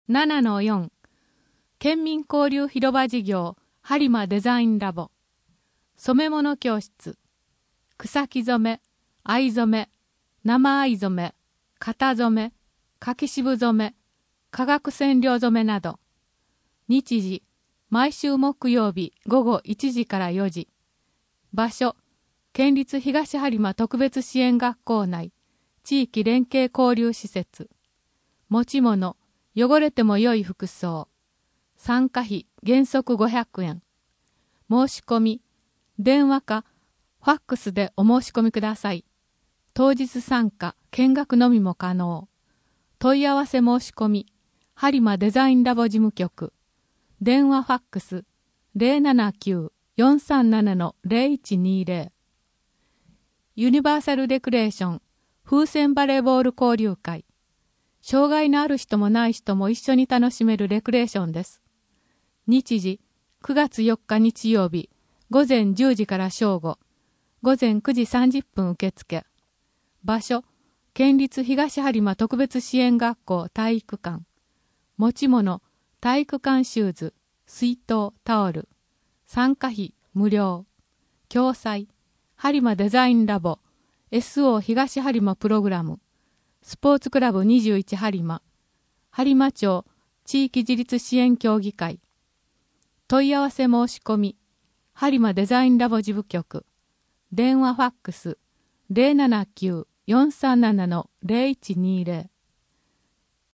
7-4 県民交流広場事業播磨デザインラボ染め物教室草木染め、藍染め、生藍染め、型染め、柿渋染め、化学染料染めなど日時毎週木曜日午後1時から4時場所県立東播磨特別支援学校内地域連携交流施設持ち物汚れても良い服装参加費原則500円申し込み電話かファックスでお申し込みください。当日参加見学のみも可能。問い合わせ申し込み播磨デザインラボ事務局電話ファックス 079-437-0120 ユニバーサルレクレーション風船バレーボール交流会障害のある人もない人も一緒に楽しめるレクレーションです。日時9月4日日曜日午前10時から正午午前9時30分受付場所県立東播磨特別支援学校体育館持ち物体育館シューズ水筒タオル参加費無料共催播磨デザインラボ SO 東播磨プログラムスポーツクラブ21播磨播磨町地域自立支援協議会問い合わせ申し込み播磨デザインラボ事務局電話ファックス 079-437-0120